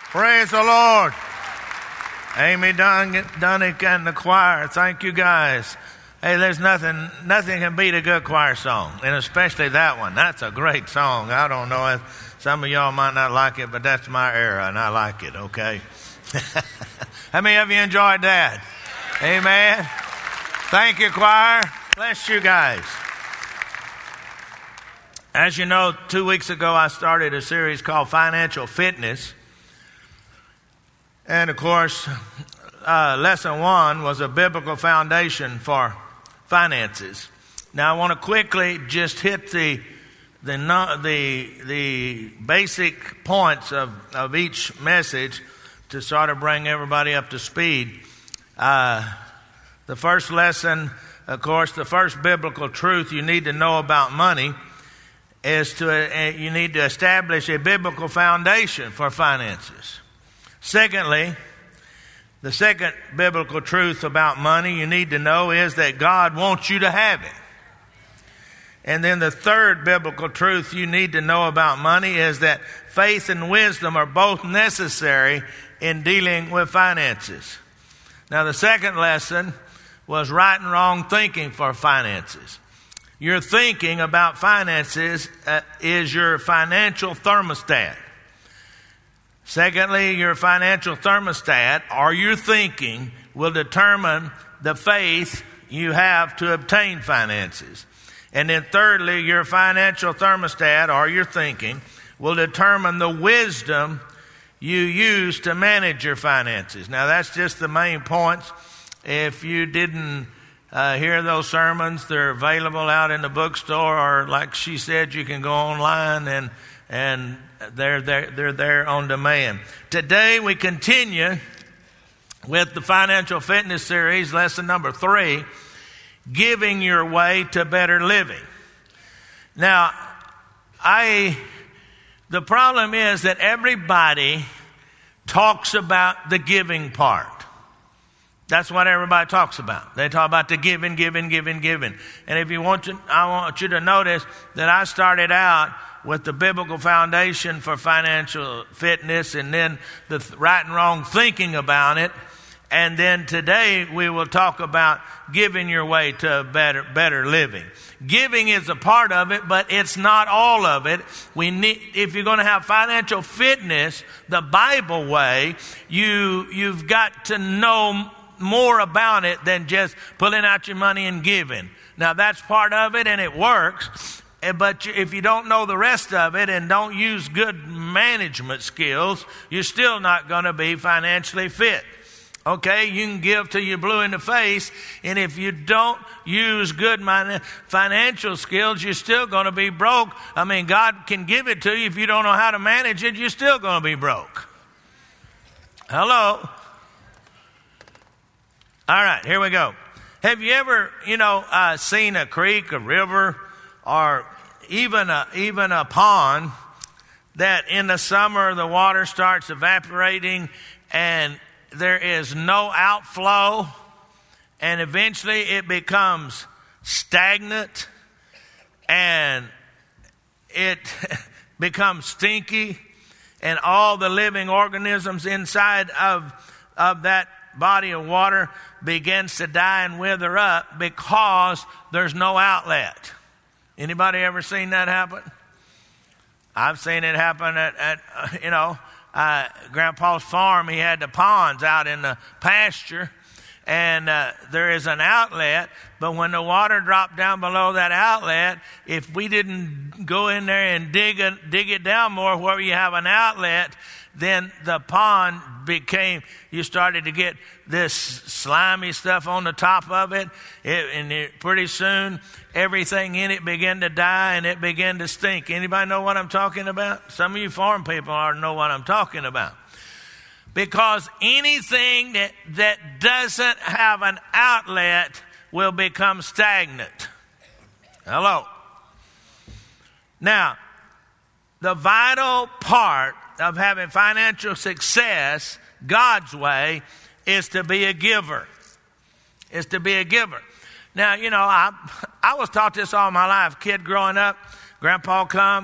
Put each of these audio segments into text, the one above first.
Praise the Lord. Amy Dunnick and the choir. Thank you guys. Hey, there's nothing can beat a good choir song, and especially that one. That's a great song. I don't know if some of y'all might not like it, but that's my era, and I like it, okay? How many of you enjoyed that? Amen. Thank you, choir. Bless you guys. As you know, 2 weeks ago, I started a series called Financial Fitness. And, of course, lesson 1 was a biblical foundation for finances. Now, I want to quickly just hit the basic points of each message to sort of bring everybody up to speed. The first lesson, of course, the first biblical truth you need to know about money is you need to establish a biblical foundation for finances. Secondly, the second biblical truth about money you need to know is that God wants you to have it. And then the third biblical truth you need to know about money is that faith and wisdom are both necessary in dealing with finances. Now, the second lesson was right and wrong thinking for finances. Your thinking about finances is your financial thermostat. Secondly, your financial thermostat, or your thinking, will determine the faith you have to obtain finances. And then thirdly, your financial thermostat, or your thinking, will determine the wisdom you use to manage your finances. Now, that's just the main points. If you didn't hear those sermons, they're available out in the bookstore, or like she said, you can go online and they're there on demand. Today we continue with the Financial Fitness series, lesson number 3, giving your way to better living. Now, the problem is that everybody talks about the giving part. That's what everybody talks about. They talk about the giving. And if you want to, I want you to notice that I started out with the biblical foundation for financial fitness, and then the right and wrong thinking about it. And then today we will talk about giving your way to better living. Giving is a part of it, but it's not all of it. If you're going to have financial fitness the Bible way, you've got to know more about it than just pulling out your money and giving. Now, that's part of it, and it works. But if you don't know the rest of it and don't use good management skills, you're still not going to be financially fit. Okay, you can give till you're blue in the face, and if you don't use good financial skills, you're still going to be broke. I mean, God can give it to you. If you don't know how to manage it, you're still going to be broke. Hello? All right, here we go. Have you ever, seen a creek, a river, or even a pond that in the summer the water starts evaporating and there is no outflow, and eventually it becomes stagnant and it becomes stinky, and all the living organisms inside of that body of water begins to die and wither up because there's no outlet. Anybody ever seen that happen? I've seen it happen at Grandpa's farm. He had the ponds out in the pasture, and there is an outlet, but when the water dropped down below that outlet, if we didn't go in there and dig it down more where you have an outlet, then the pond you started to get this slimy stuff on the top of it, and pretty soon everything in it began to die and it began to stink. Anybody know what I'm talking about? Some of you farm people already know what I'm talking about. Because anything that doesn't have an outlet will become stagnant. Hello. Now, the vital part of having financial success God's way is to be a giver. Is to be a giver. Now, I was taught this all my life. Kid growing up, Grandpa come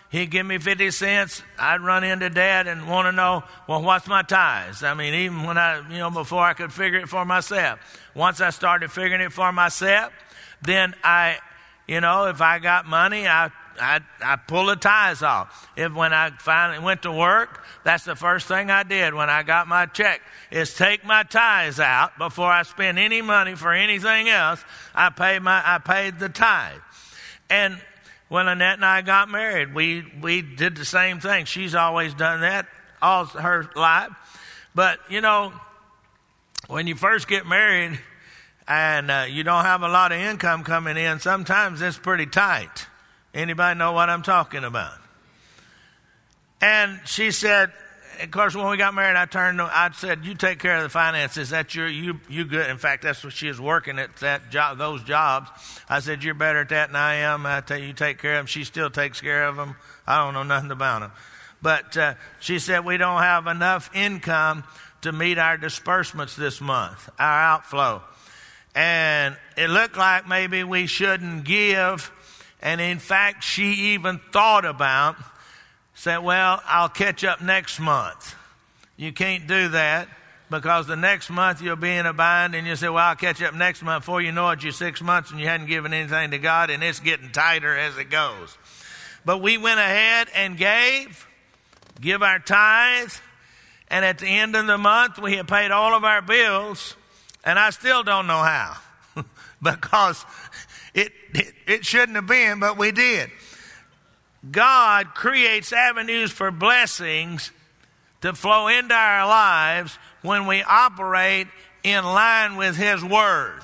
he'd give me 50 cents. I'd run into Dad and want to know, well, what's my tithes? I mean, even when before I could figure it for myself. Once I started figuring it for myself, then if I got money, I pull the tithes off. When I finally went to work, that's the first thing I did when I got my check, is take my tithes out before I spend any money for anything else. I paid the tithe. And when Annette and I got married, we did the same thing. She's always done that all her life. But, when you first get married and you don't have a lot of income coming in, sometimes it's pretty tight. Anybody know what I'm talking about? And she said, of course, when we got married, I said, you take care of the finances. That's you good. In fact, that's what she was working at, those jobs. I said, you're better at that than I am. I tell you take care of them. She still takes care of them. I don't know nothing about them. But she said, we don't have enough income to meet our disbursements this month, our outflow. And it looked like maybe we shouldn't give. And in fact, she even thought about, said, well, I'll catch up next month. You can't do that, because the next month you'll be in a bind, and you say, well, I'll catch up next month. Before you know it, you're 6 months and you hadn't given anything to God, and it's getting tighter as it goes. But we went ahead and give our tithes, and at the end of the month, we had paid all of our bills, and I still don't know how, because it shouldn't have been, but we did. God creates avenues for blessings to flow into our lives when we operate in line with His Word.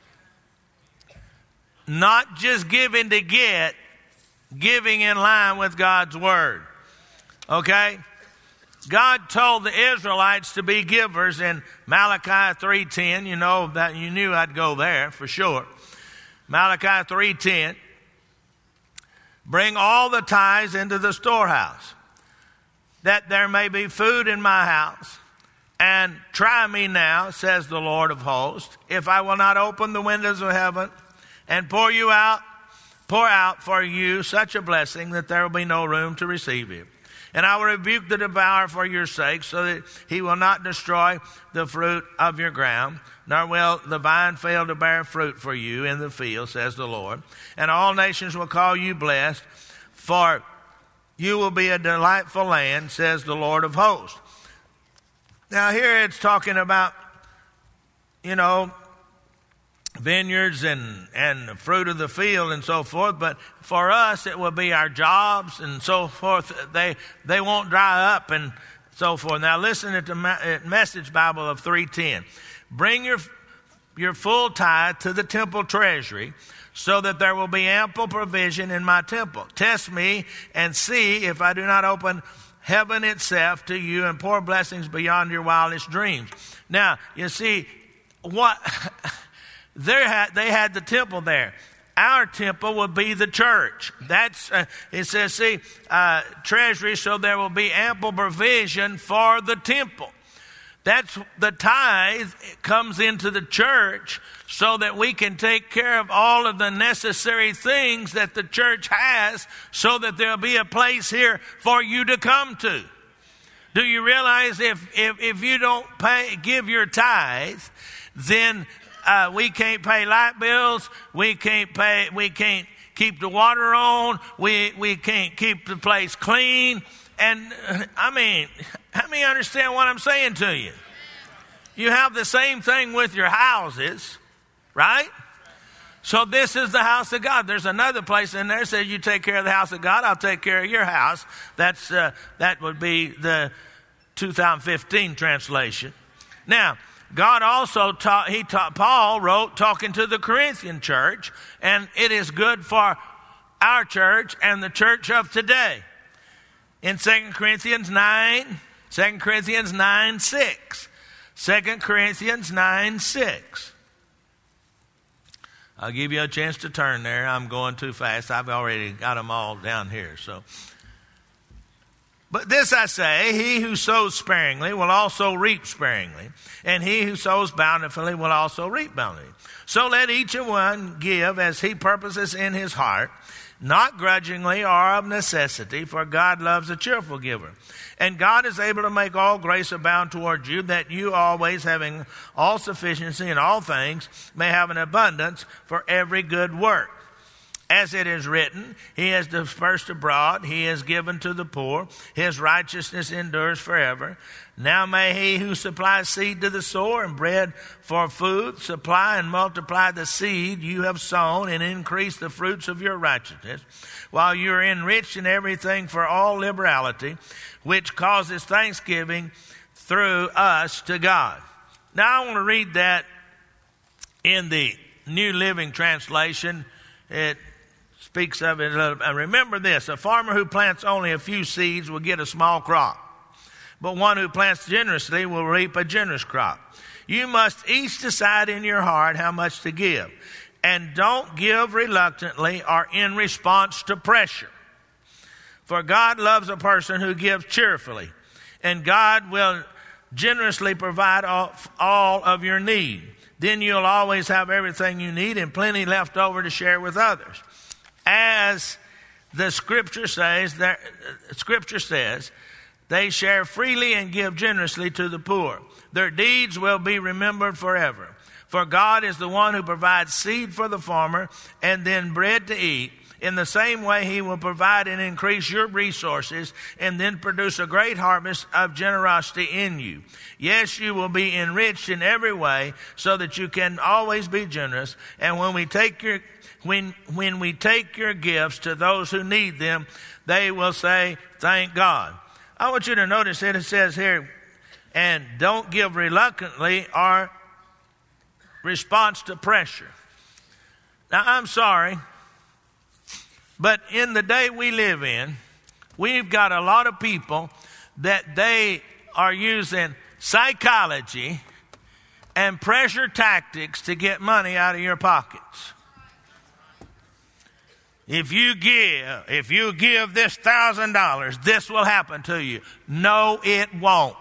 Not just giving to get, giving in line with God's Word. Okay? God told the Israelites to be givers in Malachi 3:10. You know that, you knew I'd go there for sure. Malachi 3:10. Bring all the tithes into the storehouse, that there may be food in my house. And try me now, says the Lord of hosts, if I will not open the windows of heaven and pour out for you such a blessing that there will be no room to receive it. And I will rebuke the devourer for your sake, so that he will not destroy the fruit of your ground, nor will the vine fail to bear fruit for you in the field, says the Lord. And all nations will call you blessed, for you will be a delightful land, says the Lord of hosts. Now here it's talking about, vineyards and the fruit of the field and so forth. But for us, it will be our jobs and so forth. They won't dry up and so forth. Now listen at the Message Bible of 3:10. Bring your full tithe to the temple treasury, so that there will be ample provision in my temple. Test me and see if I do not open heaven itself to you and pour blessings beyond your wildest dreams. Now, you see, they had the temple there. Our temple will be the church. It says, treasury, so there will be ample provision for the temple. That's the tithe comes into the church so that we can take care of all of the necessary things that the church has, so that there'll be a place here for you to come to. Do you realize if you don't give your tithe, then we can't pay light bills, we can't keep the water on, we can't keep the place clean. And how many understand what I'm saying to you? You have the same thing with your houses, right? So this is the house of God. There's another place in there that says you take care of the house of God, I'll take care of your house. That would be the 2015 translation. Now, God also Paul wrote talking to the Corinthian church, and it is good for our church and the church of today. In 2 Corinthians 9, 2 Corinthians 9:6. 2 Corinthians 9:6. I'll give you a chance to turn there. I'm going too fast. I've already got them all down here. But this I say, he who sows sparingly will also reap sparingly, and he who sows bountifully will also reap bountifully. So let each one give as he purposes in his heart, not grudgingly or of necessity, for God loves a cheerful giver. And God is able to make all grace abound toward you, that you always, having all sufficiency in all things, may have an abundance for every good work. As it is written, he has dispersed abroad, he has given to the poor, his righteousness endures forever. Now may he who supplies seed to the sower and bread for food supply and multiply the seed you have sown and increase the fruits of your righteousness, while you are enriched in everything for all liberality, which causes thanksgiving through us to God. Now I want to read that in the New Living Translation. It speaks of it. Remember this: a farmer who plants only a few seeds will get a small crop, but one who plants generously will reap a generous crop. You must each decide in your heart how much to give, and don't give reluctantly or in response to pressure. For God loves a person who gives cheerfully, and God will generously provide all of your need. Then you'll always have everything you need and plenty left over to share with others. As the Scripture says, they share freely and give generously to the poor. Their deeds will be remembered forever. For God is the one who provides seed for the farmer and then bread to eat. In the same way, he will provide and increase your resources and then produce a great harvest of generosity in you. Yes, you will be enriched in every way so that you can always be generous. And when we take your gifts to those who need them, they will say, thank God. I want you to notice that it says here, and don't give reluctantly or response to pressure. Now, I'm sorry, but in the day we live in, we've got a lot of people that they are using psychology and pressure tactics to get money out of your pockets. If you give this $1,000, this will happen to you. No, it won't.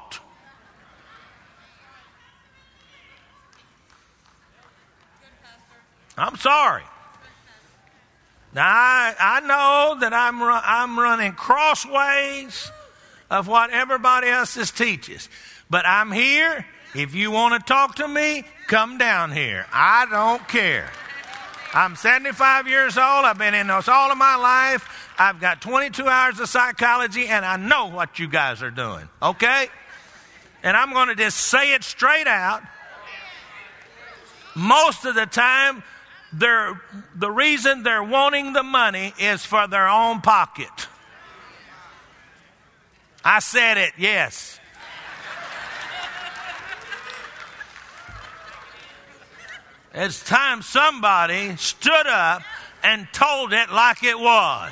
I'm sorry. Now, I know that I'm running crossways of what everybody else teaches. But I'm here. If you want to talk to me, come down here. I don't care. I'm 75 years old. I've been in this all of my life. I've got 22 hours of psychology, and I know what you guys are doing, okay? And I'm going to just say it straight out. Most of the time, the reason they're wanting the money is for their own pocket. I said it, yes. It's time somebody stood up and told it like it was.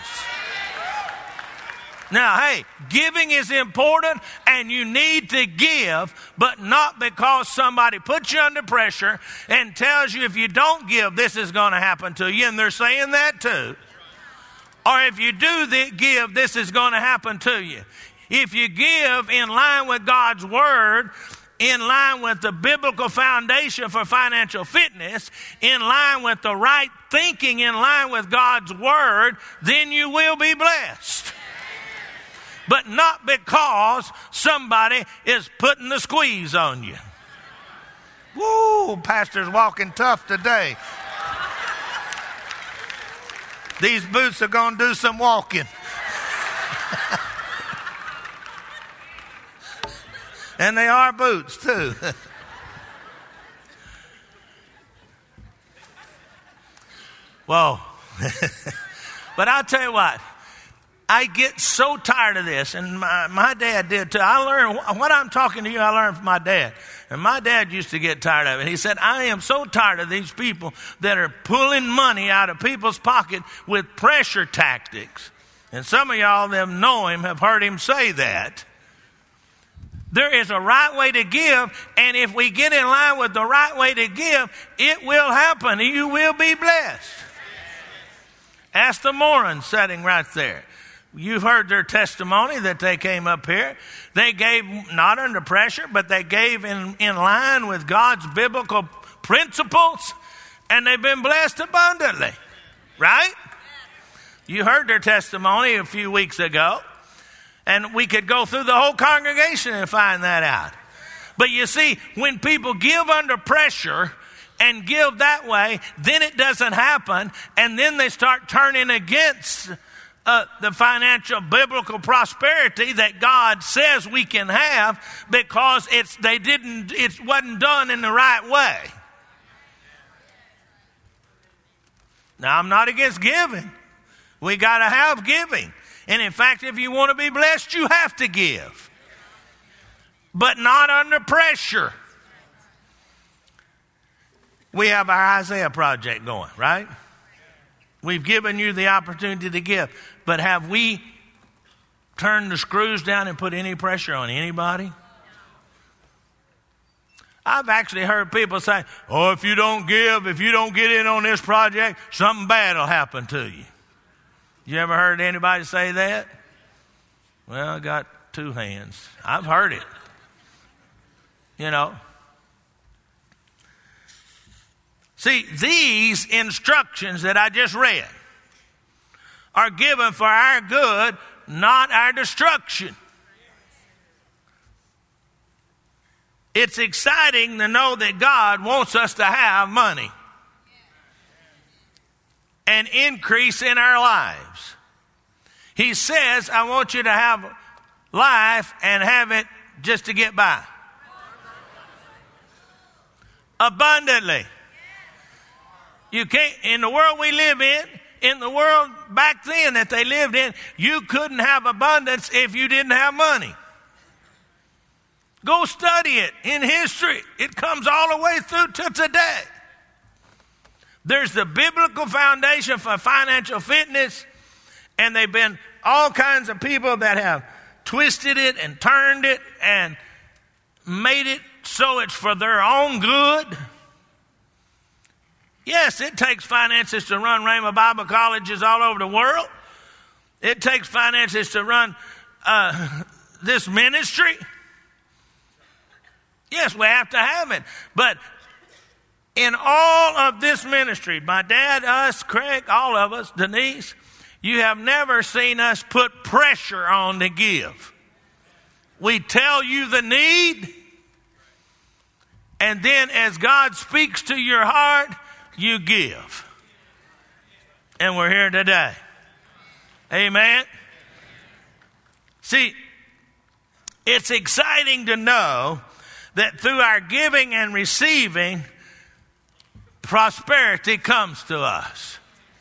Now, hey, giving is important and you need to give, but not because somebody puts you under pressure and tells you if you don't give, this is going to happen to you. And they're saying that too. Or if you do give, this is going to happen to you. If you give in line with God's word, in line with the biblical foundation for financial fitness, in line with the right thinking, in line with God's word, then you will be blessed. But not because somebody is putting the squeeze on you. Woo, pastor's walking tough today. These boots are going to do some walking. And they are boots, too. Whoa. But I'll tell you what. I get so tired of this. And my dad did, too. I learned, what I'm talking to you, I learned from my dad. And my dad used to get tired of it. He said, I am so tired of these people that are pulling money out of people's pocket with pressure tactics. And some of y'all that know him have heard him say that. There is a right way to give, and if we get in line with the right way to give, it will happen. You will be blessed. Ask the Morons sitting right there. You've heard their testimony that they came up here. They gave not under pressure, but they gave in line with God's biblical principles, and they've been blessed abundantly. Right? You heard their testimony a few weeks ago, and we could go through the whole congregation and find that out. But you see, when people give under pressure and give that way, then it doesn't happen, and then they start turning against the financial biblical prosperity that God says we can have, because it wasn't done in the right way. Now, I'm not against giving. We got to have giving. And in fact, if you want to be blessed, you have to give. But not under pressure. We have our Isaiah project going, right? We've given you the opportunity to give. But have we turned the screws down and put any pressure on anybody? I've actually heard people say, oh, if you don't give, if you don't get in on this project, something bad will happen to you. You ever heard anybody say that? Well, I got two hands. I've heard it. You know. See, these instructions that I just read are given for our good, not our destruction. It's exciting to know that God wants us to have money and increase in our lives. He says, I want you to have life and have it just to get by. Abundantly. You can't, in the world we live in the world back then that they lived in, you couldn't have abundance if you didn't have money. Go study it in history. It comes all the way through to today. There's the biblical foundation for financial fitness, and they've been all kinds of people that have twisted it and turned it and made it so it's for their own good. Yes, it takes finances to run Rhema Bible colleges all over the world. It takes finances to run this ministry. Yes, we have to have it. But in all of this ministry, my dad, us, Craig, all of us, Denise, you have never seen us put pressure on to give. We tell you the need, and then as God speaks to your heart, you give. And we're here today. Amen. See, it's exciting to know that through our giving and receiving, prosperity comes to us.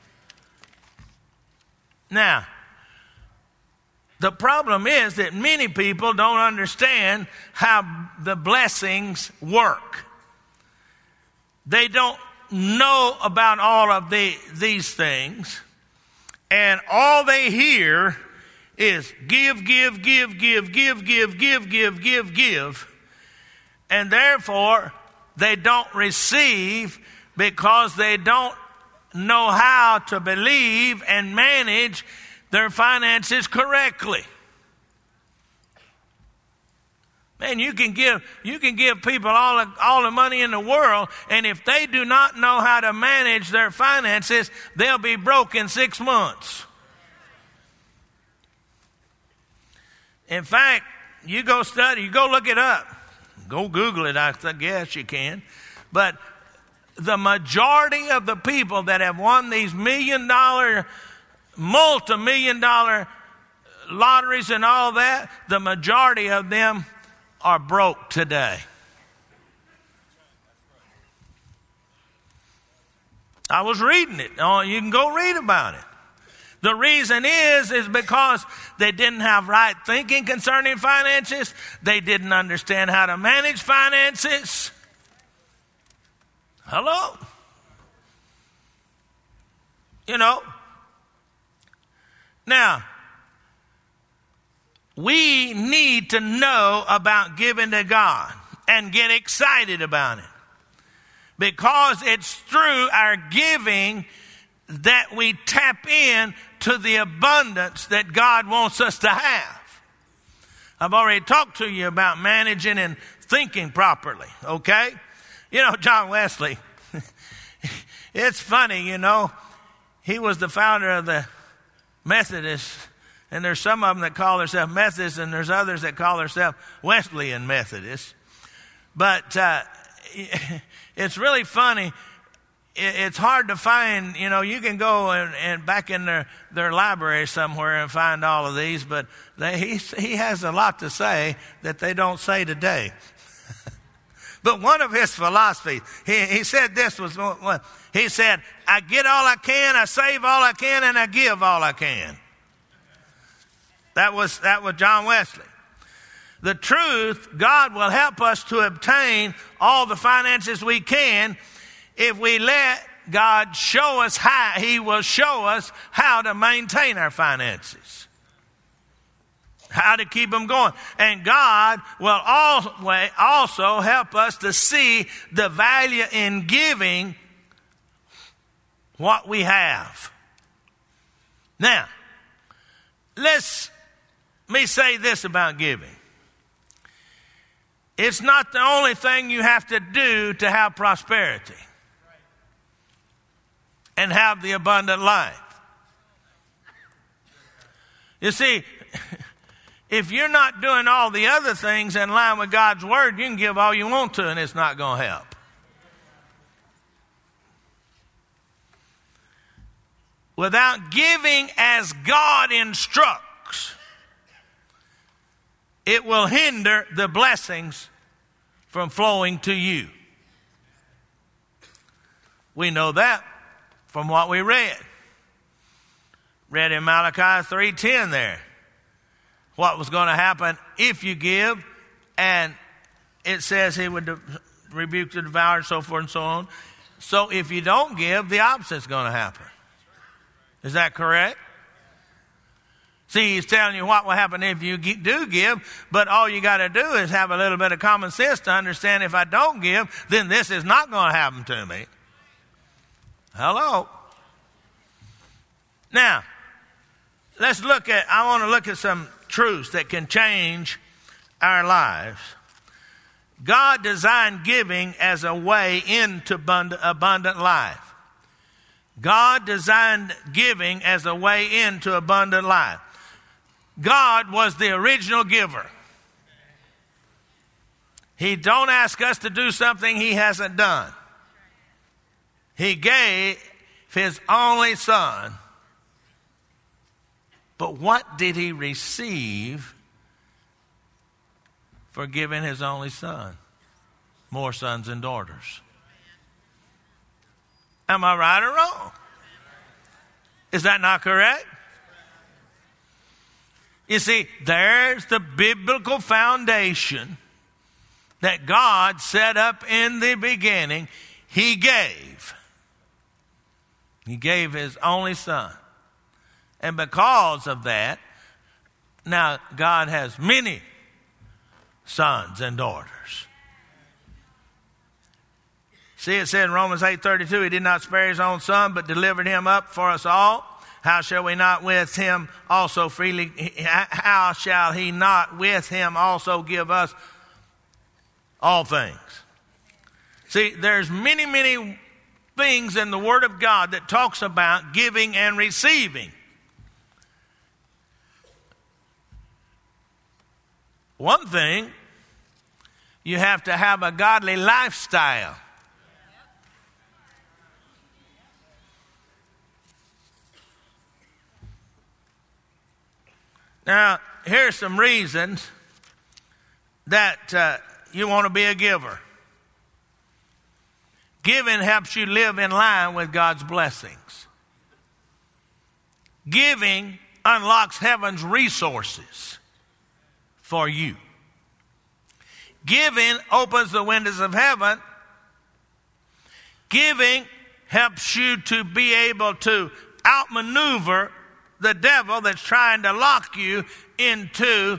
Now, the problem is that many people don't understand how the blessings work. They don't know about all of these things, and all they hear is give, give, give, give, give, give, give, give, give, give. And therefore, they don't receive because they don't know how to believe and manage their finances correctly. Man, you can give people all the money in the world, and if they do not know how to manage their finances, they'll be broke in 6 months. In fact, you go study, you go look it up. Go Google it, I guess you can. But the majority of the people that have won these multi-million-dollar lotteries and all that, the majority of them are broke today. I was reading it. Oh, you can go read about it. The reason is because they didn't have right thinking concerning finances. They didn't understand how to manage finances. Hello? You know. Now, we need to know about giving to God and get excited about it. Because it's through our giving that we tap in to the abundance that God wants us to have. I've already talked to you about managing and thinking properly, okay? You know, John Wesley, it's funny, you know, he was the founder of the Methodists, and there's some of them that call themselves Methodists, and there's others that call themselves Wesleyan Methodists. But it's really funny. It's hard to find, you can go and back in their library somewhere and find all of these, but he has a lot to say that they don't say today. But one of his philosophies, he said this was one. He said, I get all I can, I save all I can, and I give all I can. That was John Wesley. The truth, God will help us to obtain all the finances we can if we let God show us how. He will show us how to maintain our finances, how to keep them going. And God will also help us to see the value in giving what we have. Now, let me say this about giving. It's not the only thing you have to do to have prosperity and have the abundant life. You see, if you're not doing all the other things in line with God's word, you can give all you want to and it's not going to help. Without giving as God instructs, it will hinder the blessings from flowing to you. We know that from what we read. Read in Malachi 3:10 there. What was going to happen if you give, and it says he would rebuke the devourer, so forth and so on. So if you don't give, the opposite is going to happen. Is that correct? See, he's telling you what will happen if you do give, but all you got to do is have a little bit of common sense to understand if I don't give, then this is not going to happen to me. Hello? Now, I want to look at some truths that can change our lives. God designed giving as a way into abundant life. God designed giving as a way into abundant life. God was the original giver. He don't ask us to do something he hasn't done. He gave his only son. But what did he receive for giving his only son? More sons and daughters. Am I right or wrong? Is that not correct? You see, there's the biblical foundation that God set up in the beginning. He gave. He gave his only son. And because of that, now God has many sons and daughters. See, it said in Romans 8:32, he did not spare his own son, but delivered him up for us all. How shall we not with him also freely, how shall he not with him also give us all things? See, there's many, many things in the Word of God that talks about giving and receiving. One thing, you have to have a godly lifestyle. Now, here's some reasons that you want to be a giver. Giving helps you live in line with God's blessings. Giving unlocks heaven's resources for you. Giving opens the windows of heaven. Giving helps you to be able to outmaneuver the devil that's trying to lock you into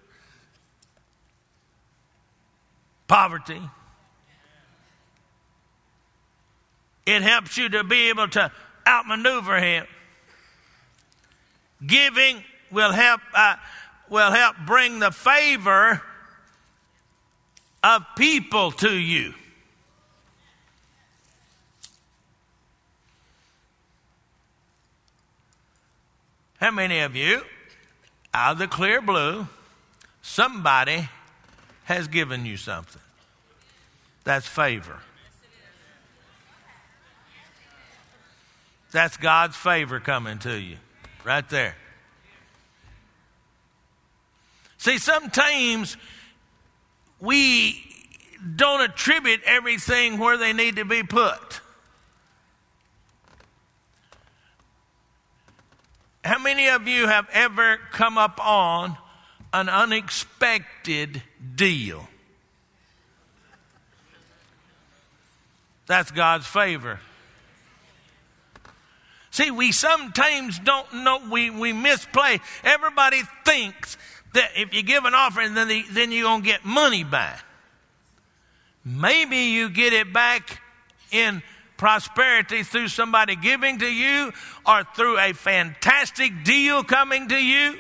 poverty. It helps you to be able to outmaneuver him. Giving will help bring the favor of people to you. How many of you, out of the clear blue, somebody has given you something? That's favor. That's God's favor coming to you right there. See, sometimes we don't attribute everything where they need to be put. How many of you have ever come up on an unexpected deal? That's God's favor. See, we sometimes don't know, we misplay. Everybody thinks that if you give an offering, then you're going to get money back. Maybe you get it back in prosperity through somebody giving to you or through a fantastic deal coming to you.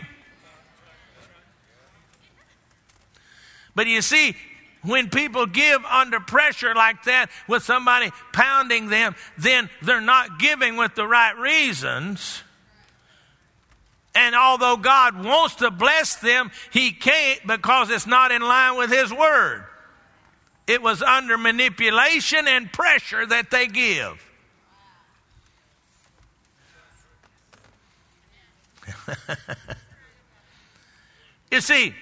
But you see, when people give under pressure like that with somebody pounding them, then they're not giving with the right reasons. And although God wants to bless them, He can't because it's not in line with His word. It was under manipulation and pressure that they give. You see,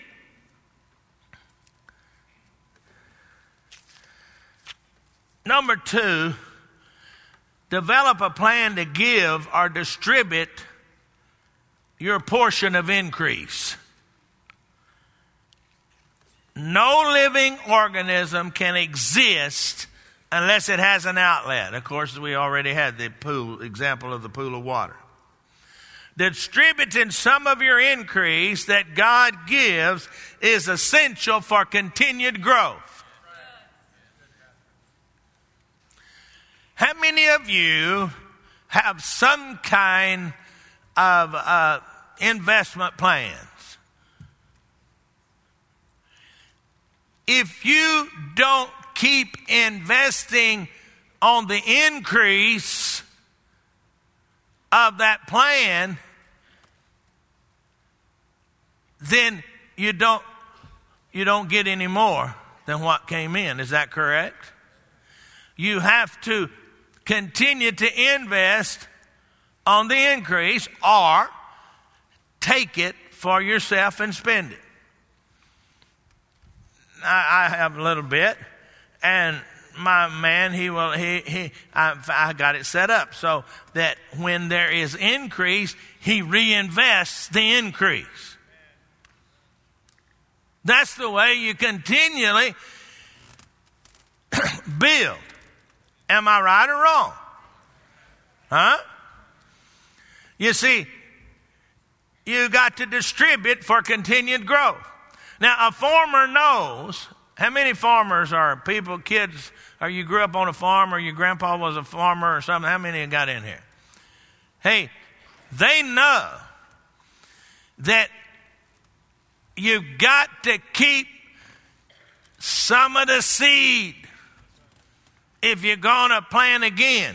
number 2, develop a plan to give or distribute your portion of increase. No living organism can exist unless it has an outlet. Of course, we already had the example of the pool of water. Distributing some of your increase that God gives is essential for continued growth. How many of you have some kind of investment plans? If you don't keep investing on the increase of that plan, then you don't get any more than what came in. Is that correct? You have to continue to invest on the increase or take it for yourself and spend it. I have a little bit, and my man, I got it set up so that when there is increase, he reinvests the increase. That's the way you continually build. Am I right or wrong? Huh? You see, you got to distribute for continued growth. Now, a farmer knows. How many farmers are people, kids, or you grew up on a farm or your grandpa was a farmer or something? How many got in here? Hey, they know that you've got to keep some of the seed if you're going to plant again.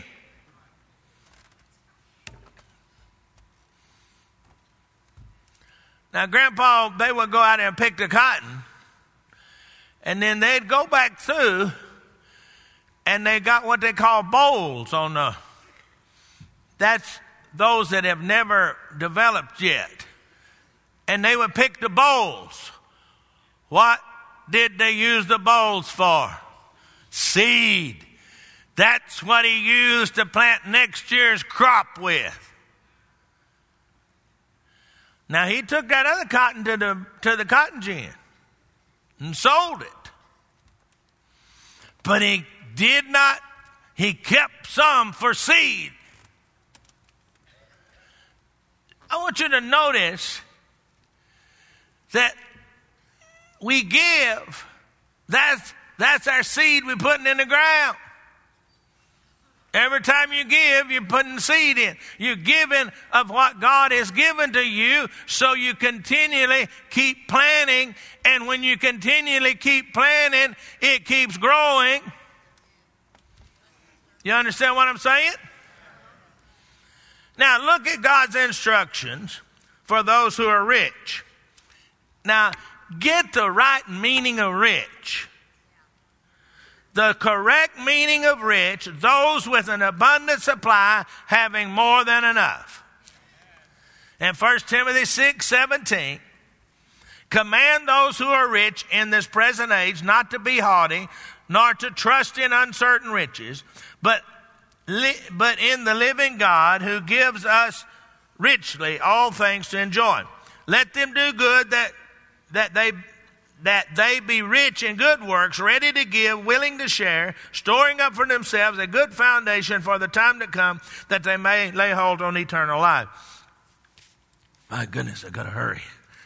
Now, Grandpa, they would go out there and pick the cotton, and then they'd go back through, and they got what they call bowls on the. That's those that have never developed yet. And they would pick the bowls. What did they use the bowls for? Seed. That's what he used to plant next year's crop with. Now, he took that other cotton to the cotton gin and sold it. But he kept some for seed. I want you to notice that we give, that's our seed we're putting in the ground. Every time you give, you're putting seed in. You're giving of what God has given to you, so you continually keep planting. And when you continually keep planting, it keeps growing. You understand what I'm saying? Now, look at God's instructions for those who are rich. Now, get the right meaning of rich. The correct meaning of rich, those with an abundant supply, having more than enough. In 1 Timothy 6:17, command those who are rich in this present age not to be haughty, nor to trust in uncertain riches, but in the living God who gives us richly all things to enjoy. Let them do good, that they be rich in good works, ready to give, willing to share, storing up for themselves a good foundation for the time to come, that they may lay hold on eternal life. My goodness, I got to hurry.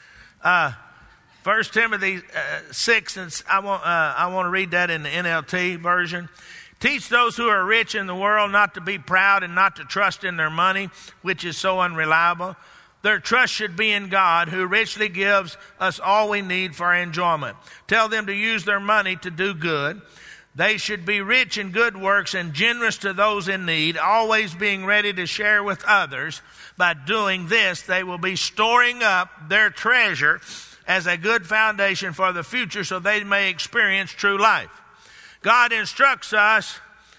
1 Timothy 6, and I want to read that in the NLT version. Teach those who are rich in the world not to be proud and not to trust in their money, which is so unreliable. Their trust should be in God, who richly gives us all we need for our enjoyment. Tell them to use their money to do good. They should be rich in good works and generous to those in need, always being ready to share with others. By doing this, they will be storing up their treasure as a good foundation for the future, so they may experience true life. God instructs us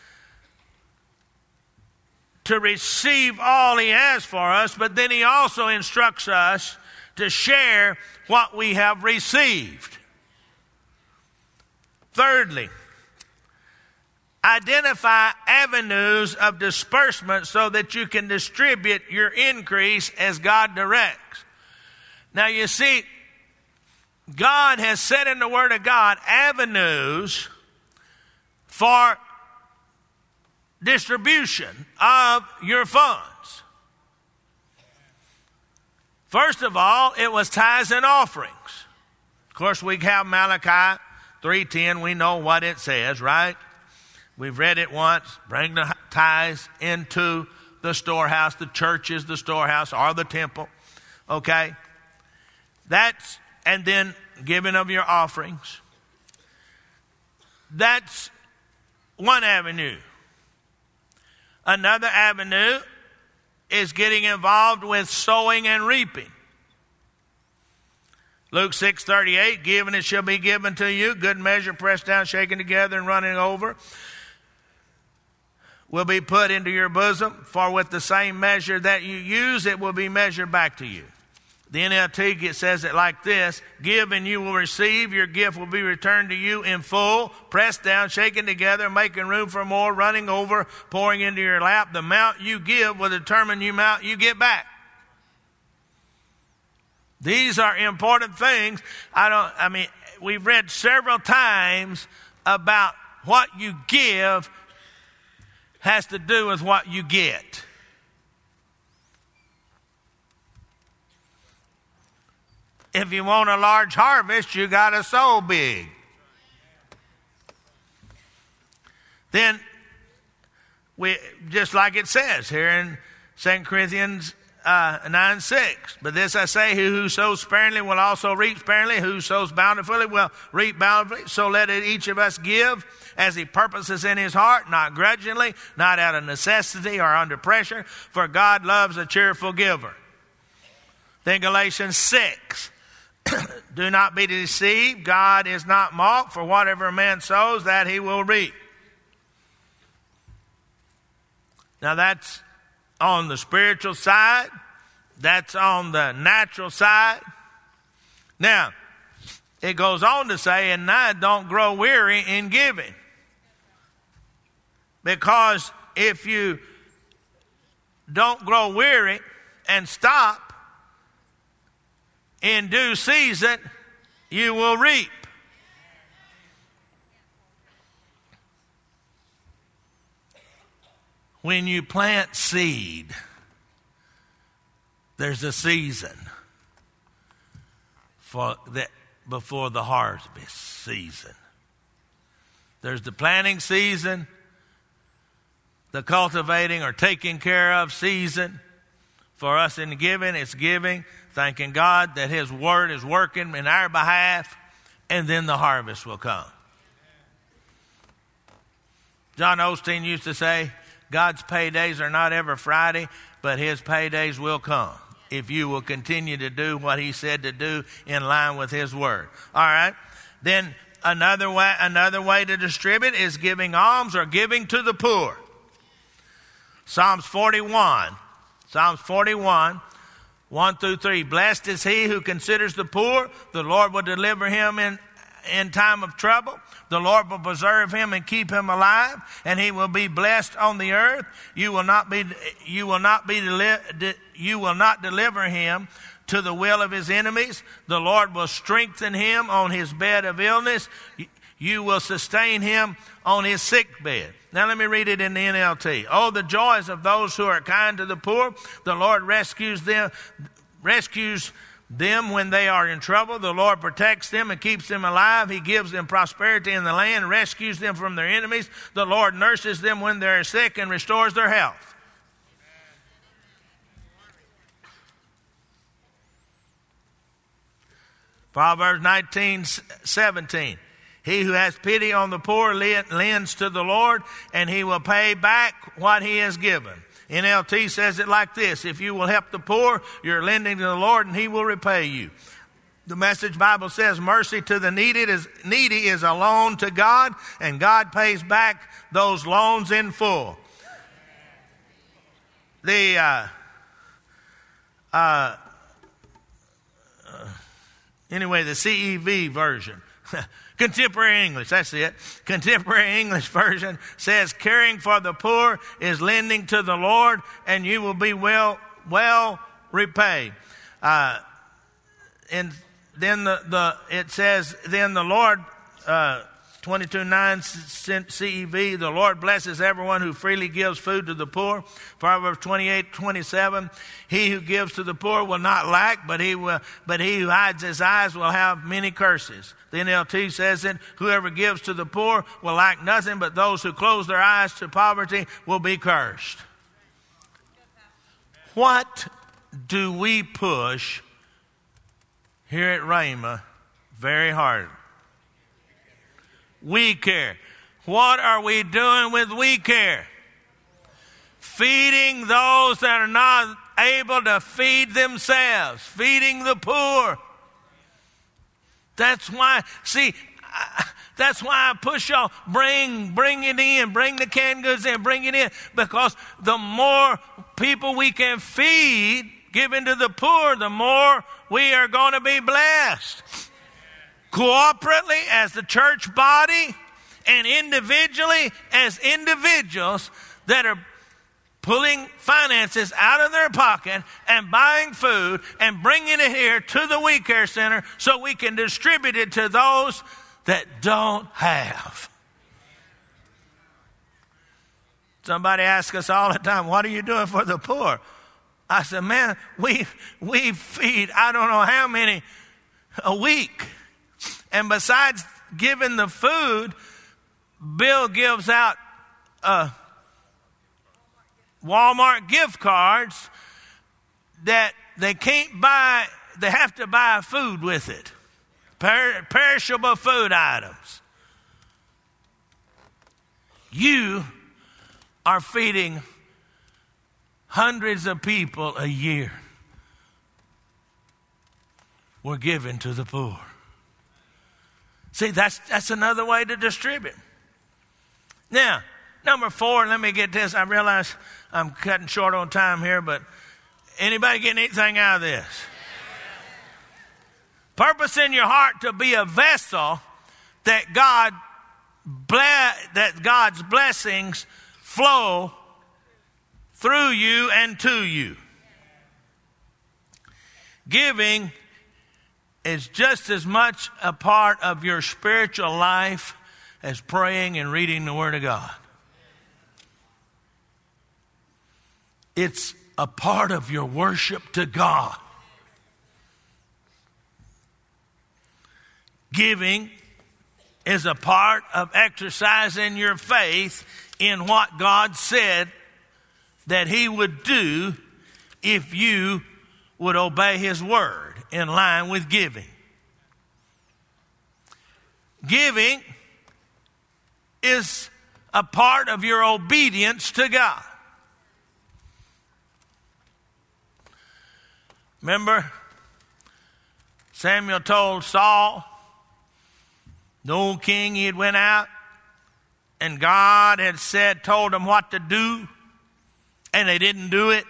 to receive all He has for us, but then He also instructs us to share what we have received. Thirdly, identify avenues of disbursement so that you can distribute your increase as God directs. Now you see, God has set in the Word of God avenues for distribution of your funds. First of all, it was tithes and offerings. Of course, we have Malachi 3:10. We know what it says, right? We've read it once. Bring the tithes into the storehouse. The church is the storehouse or the temple. Okay? And then giving of your offerings. That's one avenue. Another avenue is getting involved with sowing and reaping. Luke 6:38, given it shall be given to you, good measure, pressed down, shaken together, and running over, will be put into your bosom, for with the same measure that you use, it will be measured back to you. The NLT says it like this: give and you will receive, your gift will be returned to you in full, pressed down, shaken together, making room for more, running over, pouring into your lap. The amount you give will determine the amount you get back. These are important things. We've read several times about what you give has to do with what you get. If you want a large harvest, you got to sow big. Then, just like it says here in 2 Corinthians 9:6. But this I say, he who sows sparingly will also reap sparingly. Who sows bountifully will reap bountifully. So let each of us give as he purposes in his heart, not grudgingly, not out of necessity or under pressure, for God loves a cheerful giver. Then Galatians 6. Do not be deceived. God is not mocked, for whatever a man sows, that he will reap. Now that's on the spiritual side. That's on the natural side. Now, it goes on to say, and now don't grow weary in giving. Because if you don't grow weary and stop, in due season, you will reap. When you plant seed, there's a season for that before the harvest season. There's the planting season, the cultivating or taking care of season. For us in giving, it's giving, thanking God that His Word is working in our behalf, and then the harvest will come. John Osteen used to say, God's paydays are not every Friday, but His paydays will come. if you will continue to do what he said to do in line with his word. All right. Then another way to distribute is giving alms or giving to the poor. Psalms 41, 1 through 3. Blessed is he who considers the poor. The Lord will deliver him in time of trouble. The Lord will preserve him and keep him alive, and he will be blessed on the earth. You will not deliver him to the will of his enemies. The Lord will strengthen him on his bed of illness. You will sustain him on his sick bed. Now let me read it in the NLT. Oh, the joys of those who are kind to the poor. The Lord rescues them when they are in trouble. The Lord protects them and keeps them alive. He gives them prosperity in the land, rescues them from their enemies. The Lord nurses them when they are sick and restores their health. Proverbs 19:17. He who has pity on the poor lends to the Lord, and he will pay back what he has given. NLT says it like this: if you will help the poor, you're lending to the Lord, and he will repay you. The Message Bible says mercy to the needy is a loan to God, and God pays back those loans in full. The CEV version. Contemporary English, that's it. Contemporary English version says, caring for the poor is lending to the Lord, and you will be well repaid. And then it says, then the Lord, 22:9 CEV, the Lord blesses everyone who freely gives food to the poor. Proverbs 28:27, he who gives to the poor will not lack, but he who hides his eyes will have many curses. The NLT says that whoever gives to the poor will lack nothing, but those who close their eyes to poverty will be cursed. What do we push here at Rhema very hard? We care. What are we doing with we care? Feeding those that are not able to feed themselves. Feeding the poor. That's why I push y'all, bring it in, bring the canned goods in, bring it in. Because the more people we can feed, giving to the poor, the more we are going to be blessed. Corporately as the church body and individually as individuals that are pulling finances out of their pocket and buying food and bringing it here to the We Care Center so we can distribute it to those that don't have. Somebody asks us all the time, what are you doing for the poor? I said, man, we feed I don't know how many a week. And besides giving the food, Bill gives out Walmart gift cards that they can't buy. They have to buy food with it. Perishable food items. You are feeding hundreds of people a year. We're giving to the poor. See, that's another way to distribute. Now, number 4, let me get this. I realize I'm cutting short on time here, but anybody getting anything out of this? Purpose in your heart to be a vessel that God's blessings flow through you and to you. Giving is just as much a part of your spiritual life as praying and reading the Word of God. It's a part of your worship to God. Giving is a part of exercising your faith in what God said that He would do if you would obey His Word in line with giving. Giving is a part of your obedience to God. Remember, Samuel told Saul, the old king, he had went out, and God had told them what to do, and they didn't do it.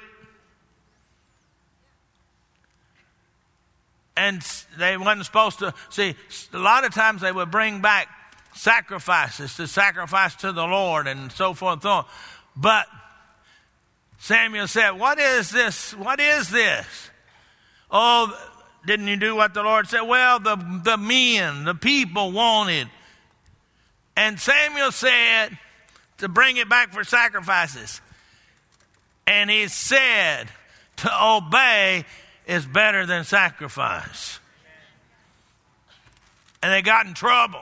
And they wasn't supposed to. See, a lot of times they would bring back sacrifices to sacrifice to the Lord and so forth and so on. But Samuel said, what is this? What is this? Oh, didn't you do what the Lord said? Well, the men, the people wanted. And Samuel said to bring it back for sacrifices. And he said to obey is better than sacrifice. And they got in trouble.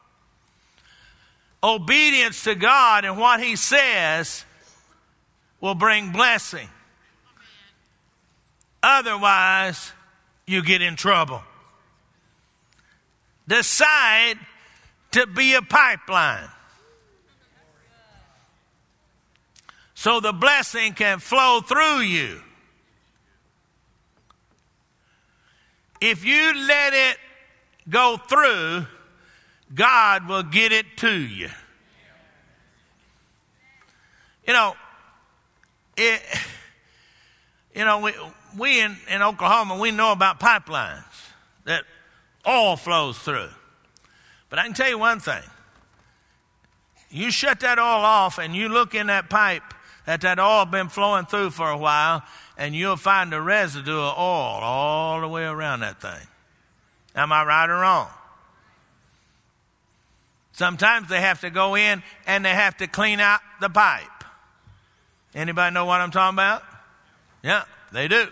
Obedience to God and what he says will bring blessing. Otherwise, you get in trouble. Decide to be a pipeline, so the blessing can flow through you. If you let it go through, God will get it to you. We in Oklahoma, we know about pipelines that oil flows through. But I can tell you one thing. You shut that oil off and you look in that pipe that oil been flowing through for a while, and you'll find a residue of oil all the way around that thing. Am I right or wrong? Sometimes they have to go in and they have to clean out the pipe. Anybody know what I'm talking about? Yeah, they do.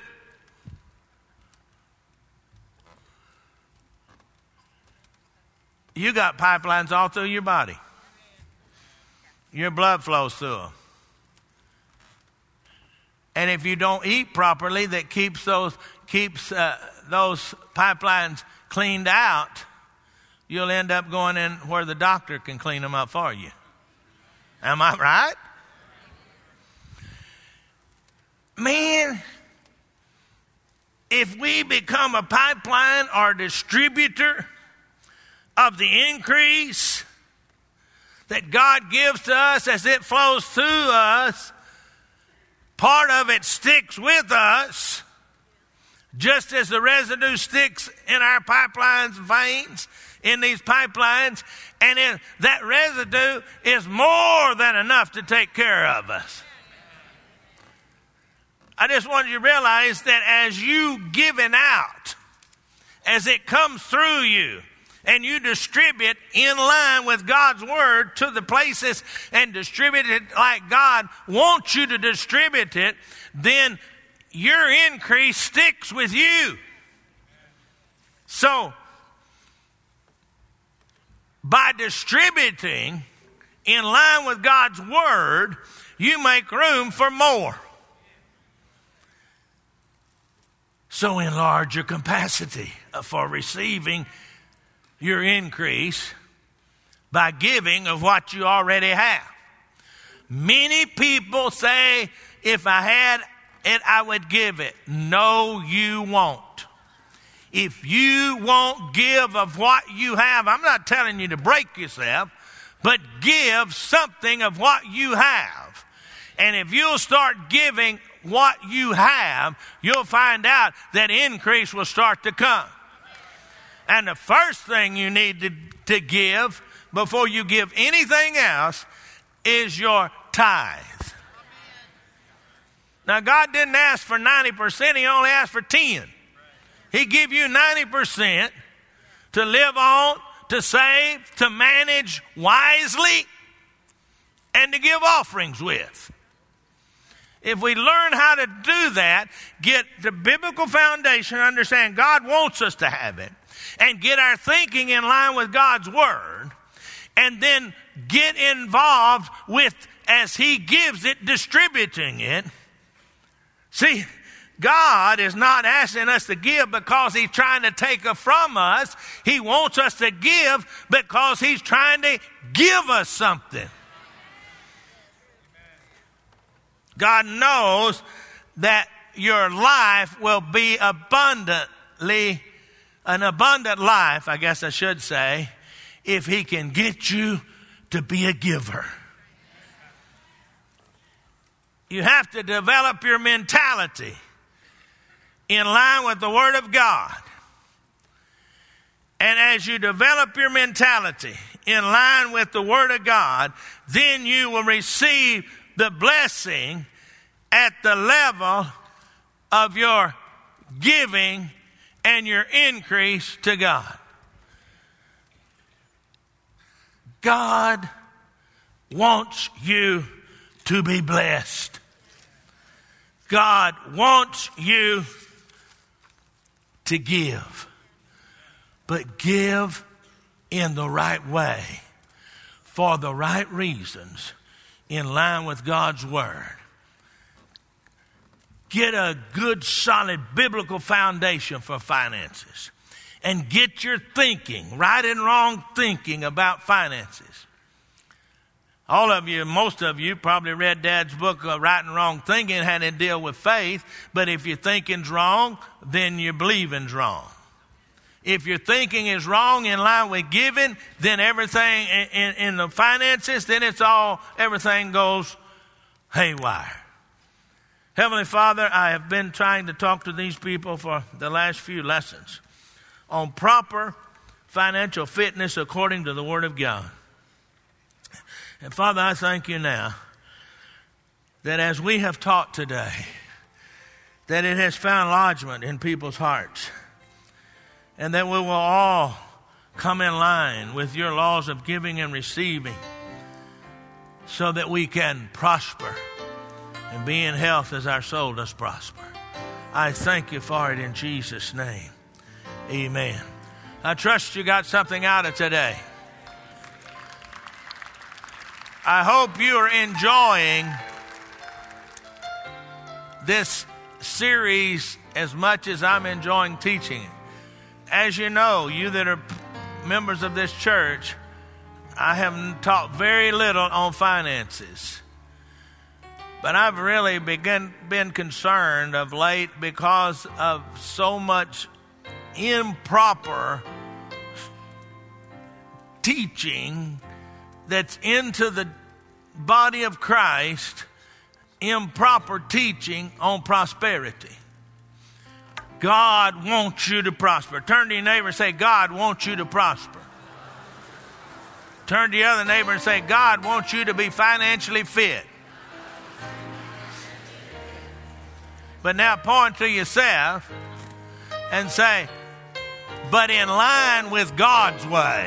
You got pipelines all through your body. Your blood flows through them. And if you don't eat properly, that keeps those pipelines cleaned out, you'll end up going in where the doctor can clean them up for you. Am I right? Man, if we become a pipeline or distributor of the increase that God gives to us as it flows through us, part of it sticks with us, just as the residue sticks in our pipelines, veins, in these pipelines, and that residue is more than enough to take care of us. I just wanted you to realize that as you giving out, as it comes through you, and you distribute in line with God's word to the places and distribute it like God wants you to distribute it, then your increase sticks with you. So, by distributing in line with God's word, you make room for more. So enlarge your capacity for receiving your increase by giving of what you already have. Many people say, if I had it, I would give it. No, you won't. If you won't give of what you have, I'm not telling you to break yourself, but give something of what you have. And if you'll start giving what you have, you'll find out that increase will start to come. And the first thing you need to give before you give anything else is your tithe. Now, God didn't ask for 90%. He only asked for 10%. He give you 90% to live on, to save, to manage wisely, and to give offerings with. If we learn how to do that, get the biblical foundation, understand God wants us to have it, and get our thinking in line with God's word, and then get involved with, as he gives it, distributing it. See, God is not asking us to give because he's trying to take it from us. He wants us to give because he's trying to give us something. God knows that your life will be an abundant life, I guess I should say, if he can get you to be a giver. You have to develop your mentality in line with the Word of God. And as you develop your mentality in line with the Word of God, then you will receive the blessing at the level of your giving and your increase to God. God wants you to be blessed. God wants you to give. But give in the right way, for the right reasons, in line with God's Word. Get a good, solid biblical foundation for finances. And get your thinking, right and wrong thinking about finances. All of you, most of you probably read Dad's book, Right and Wrong Thinking, had to deal with faith. But if your thinking's wrong, then your believing's wrong. If your thinking is wrong in line with giving, then everything in the finances, then everything goes haywire. Heavenly Father, I have been trying to talk to these people for the last few lessons on proper financial fitness according to the Word of God. And Father, I thank you now that as we have taught today, that it has found lodgment in people's hearts, and that we will all come in line with your laws of giving and receiving so that we can prosper and be in health as our soul does prosper. I thank you for it in Jesus' name. Amen. I trust you got something out of today. I hope you are enjoying this series as much as I'm enjoying teaching it. As you know, you that are members of this church, I have taught very little on finances. But I've really been concerned of late because of so much improper teaching that's into the body of Christ, improper teaching on prosperity. God wants you to prosper. Turn to your neighbor and say, God wants you to prosper. Turn to your other neighbor and say, God wants you to be financially fit. But now point to yourself and say, but in line with God's way,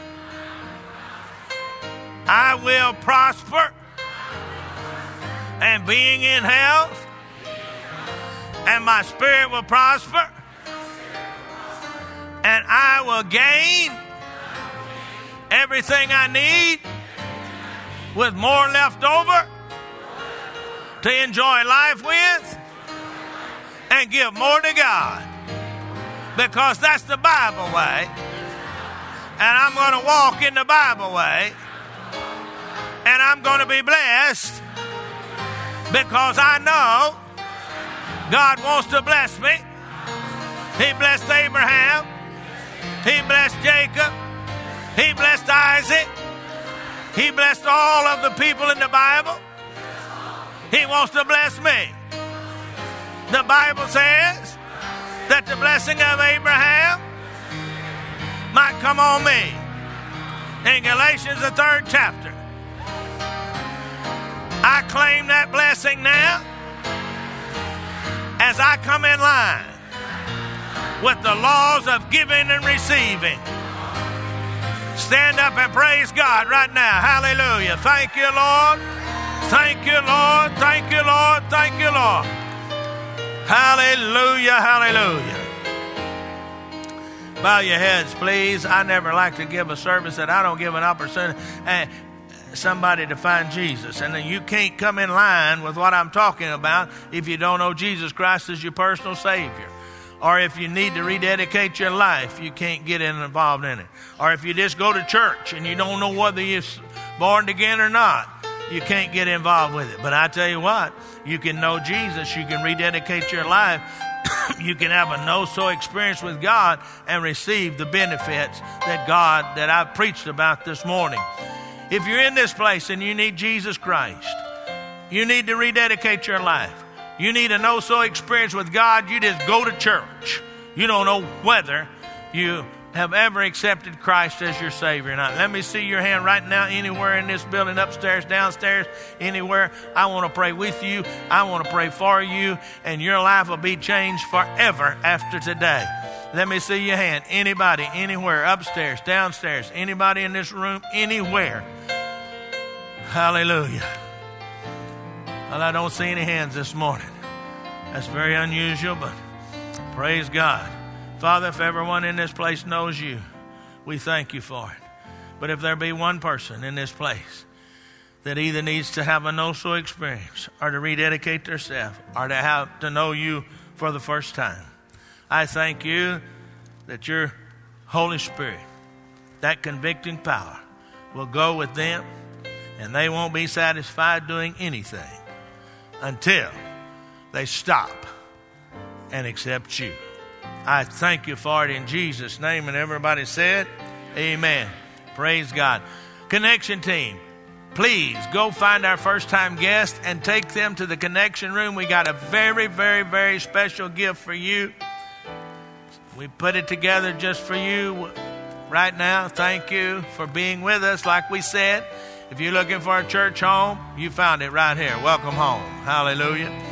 I will prosper and being in health, and my spirit will prosper, and I will gain everything I need with more left over to enjoy life with and give more to God, because that's the Bible way, and I'm going to walk in the Bible way, and I'm going to be blessed because I know God wants to bless me. He blessed Abraham. He blessed Jacob. He blessed Isaac. He blessed all of the people in the Bible. He wants to bless me. The Bible says that the blessing of Abraham might come on me. In Galatians, the 3rd chapter. I claim that blessing now as I come in line with the laws of giving and receiving. Stand up and praise God right now. Hallelujah. Thank you, Lord. Thank you, Lord. Thank you, Lord. Thank you, Lord. Hallelujah. Hallelujah. Bow your heads, please. I never like to give a service that I don't give an opportunity somebody to find Jesus. And then you can't come in line with what I'm talking about if you don't know Jesus Christ as your personal Savior. Or if you need to rededicate your life, you can't get involved in it. Or if you just go to church and you don't know whether you're born again or not, you can't get involved with it. But I tell you what, you can know Jesus, you can rededicate your life, you can have a no-so experience with God and receive the benefits that I've preached about this morning. If you're in this place and you need Jesus Christ, you need to rededicate your life, you need a no-so experience with God, you just go to church. You don't know whether you have ever accepted Christ as your Savior or not. Let me see your hand right now, anywhere in this building, upstairs, downstairs, anywhere. I want to pray with you. I want to pray for you, and your life will be changed forever after today. Let me see your hand. Anybody, anywhere, upstairs, downstairs, anybody in this room, anywhere. Hallelujah. Well, I don't see any hands this morning. That's very unusual, but praise God. Father, if everyone in this place knows you, we thank you for it. But if there be one person in this place that either needs to have a no-so experience or to rededicate themselves or to have to know you for the first time, I thank you that your Holy Spirit, that convicting power, will go with them, and they won't be satisfied doing anything until they stop and accept you. I thank you for it in Jesus' name. And everybody said, amen. Praise God. Connection team, please go find our first-time guest and take them to the connection room. We got a very, very, very special gift for you. We put it together just for you right now. Thank you for being with us. Like we said, if you're looking for a church home, you found it right here. Welcome home. Hallelujah.